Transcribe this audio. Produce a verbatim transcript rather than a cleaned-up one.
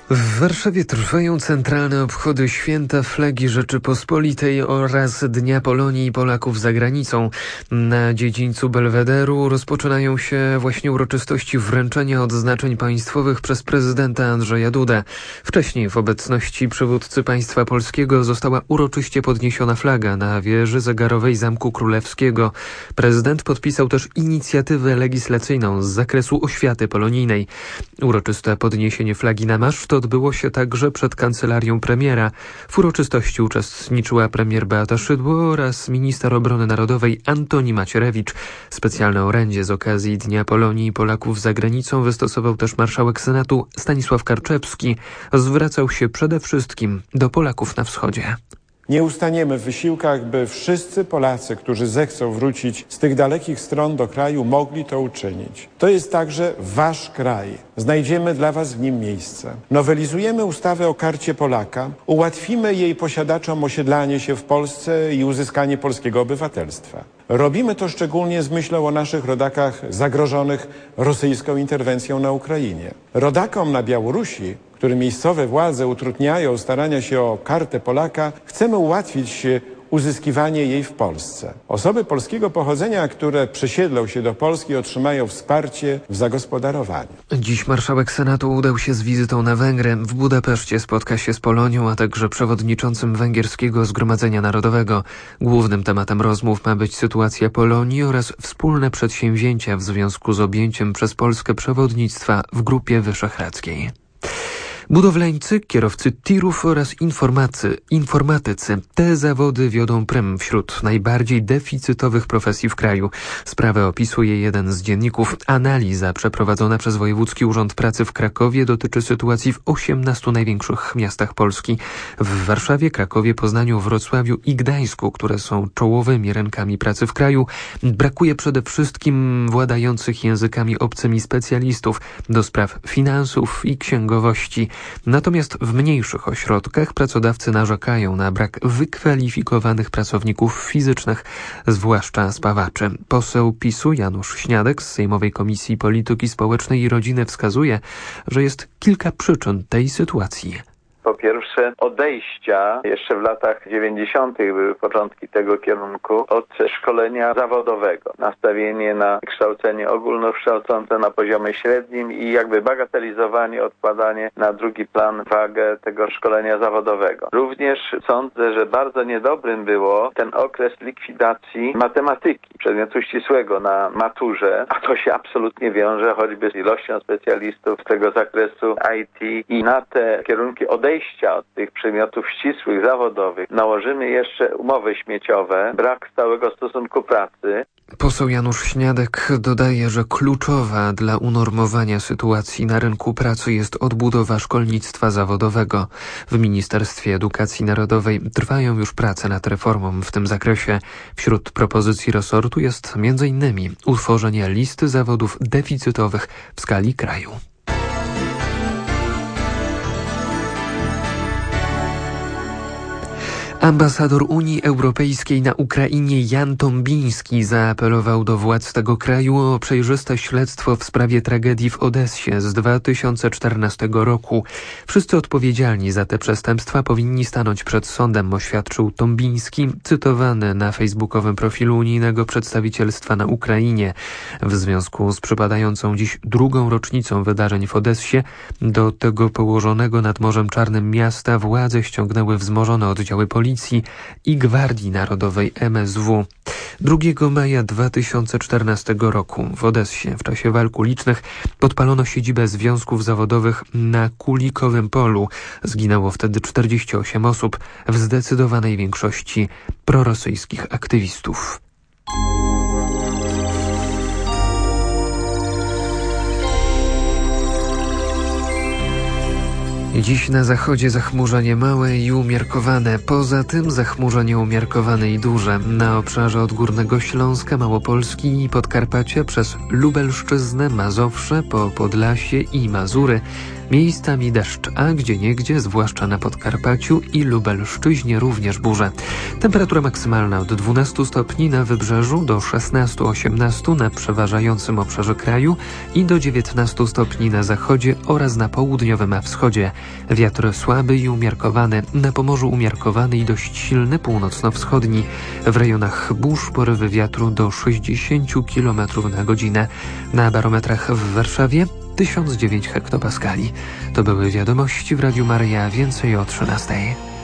W Warszawie trwają centralne obchody Święta Flagi Rzeczypospolitej oraz Dnia Polonii i Polaków za granicą. Na dziedzińcu Belwederu rozpoczynają się właśnie uroczystości wręczenia odznaczeń państwowych przez prezydenta Andrzeja Dudę. Wcześniej w obecności przywódcy państwa polskiego została uroczyście podniesiona flaga na wieży zegarowej Zamku Królewskiego. Prezydent podpisał też inicjatywę legislacyjną z zakresu oświaty polonijnej. Uroczyste podniesienie flagi na maszt odbyło się także przed kancelarią premiera. W uroczystości uczestniczyła premier Beata Szydło oraz minister obrony narodowej Antoni Macierewicz. Specjalne orędzie z okazji Dnia Polonii i Polaków za granicą wystosował też marszałek Senatu Stanisław Karczewski. Zwracał się przede wszystkim do Polaków na wschodzie. Nie ustaniemy w wysiłkach, by wszyscy Polacy, którzy zechcą wrócić z tych dalekich stron do kraju, mogli to uczynić. To jest także wasz kraj. Znajdziemy dla was w nim miejsce. Nowelizujemy ustawę o Karcie Polaka. Ułatwimy jej posiadaczom osiedlanie się w Polsce i uzyskanie polskiego obywatelstwa. Robimy to szczególnie z myślą o naszych rodakach zagrożonych rosyjską interwencją na Ukrainie. Rodakom na Białorusi, którym miejscowe władze utrudniają starania się o Kartę Polaka, chcemy ułatwić uzyskiwanie jej w Polsce. Osoby polskiego pochodzenia, które przesiedlą się do Polski, otrzymają wsparcie w zagospodarowaniu. Dziś marszałek Senatu udał się z wizytą na Węgry. W Budapeszcie spotka się z Polonią, a także przewodniczącym Węgierskiego Zgromadzenia Narodowego. Głównym tematem rozmów ma być sytuacja Polonii oraz wspólne przedsięwzięcia w związku z objęciem przez Polskę przewodnictwa w Grupie Wyszehradzkiej. Budowlańcy, kierowcy tirów oraz informacy, informatycy. Te zawody wiodą prym wśród najbardziej deficytowych profesji w kraju. Sprawę opisuje jeden z dzienników. Analiza przeprowadzona przez Wojewódzki Urząd Pracy w Krakowie dotyczy sytuacji w osiemnastu największych miastach Polski. W Warszawie, Krakowie, Poznaniu, Wrocławiu i Gdańsku, które są czołowymi rynkami pracy w kraju, brakuje przede wszystkim władających językami obcymi specjalistów do spraw finansów i księgowości. Natomiast w mniejszych ośrodkach pracodawcy narzekają na brak wykwalifikowanych pracowników fizycznych, zwłaszcza spawaczy. Poseł PiSu Janusz Śniadek z Sejmowej Komisji Polityki Społecznej i Rodziny wskazuje, że jest kilka przyczyn tej sytuacji. Po pierwsze, odejścia jeszcze w latach dziewięćdziesiątych były początki tego kierunku od szkolenia zawodowego. Nastawienie na kształcenie ogólnokształcące na poziomie średnim i jakby bagatelizowanie, odkładanie na drugi plan wagę tego szkolenia zawodowego. Również sądzę, że bardzo niedobrym było ten okres likwidacji matematyki, przedmiotu ścisłego na maturze, a to się absolutnie wiąże choćby z ilością specjalistów z tego zakresu I T i na te kierunki odejścia od tych przedmiotów ścisłych, zawodowych. Nałożymy jeszcze umowy śmieciowe, brak stałego stosunku pracy. Poseł Janusz Śniadek dodaje, że kluczowa dla unormowania sytuacji na rynku pracy jest odbudowa szkolnictwa zawodowego. W Ministerstwie Edukacji Narodowej trwają już prace nad reformą w tym zakresie. Wśród propozycji resortu jest między innymi utworzenie listy zawodów deficytowych w skali kraju. Ambasador Unii Europejskiej na Ukrainie Jan Tombiński zaapelował do władz tego kraju o przejrzyste śledztwo w sprawie tragedii w Odessie z dwa tysiące czternastego roku. Wszyscy odpowiedzialni za te przestępstwa powinni stanąć przed sądem, oświadczył Tombiński, cytowany na facebookowym profilu unijnego przedstawicielstwa na Ukrainie. W związku z przypadającą dziś drugą rocznicą wydarzeń w Odessie do tego położonego nad Morzem Czarnym miasta władze ściągnęły wzmożone oddziały policji i Gwardii Narodowej M S W. drugiego maja dwa tysiące czternastego roku w Odessie w czasie walk ulicznych podpalono siedzibę związków zawodowych na Kulikowym Polu. Zginęło wtedy czterdzieści osiem osób, w zdecydowanej większości prorosyjskich aktywistów. Dziś na zachodzie zachmurzenie małe i umiarkowane. Poza tym zachmurzenie umiarkowane i duże. Na obszarze od Górnego Śląska, Małopolski i Podkarpacia przez Lubelszczyznę, Mazowsze, po Podlasie i Mazury. Miejscami deszcz, a gdzieniegdzie, zwłaszcza na Podkarpaciu i Lubelszczyźnie, również burze. Temperatura maksymalna od dwunastu stopni na wybrzeżu do szesnastu osiemnastu na przeważającym obszarze kraju i do dziewiętnastu stopni na zachodzie oraz na południowym a wschodzie. Wiatr słaby i umiarkowany, na Pomorzu umiarkowany i dość silny północno-wschodni. W rejonach burz porywy wiatru do sześćdziesiąt kilometrów na godzinę. Na barometrach w Warszawie tysiąc dziewięć hektopaskali. To były wiadomości w Radiu Maryja. Więcej o trzynastej.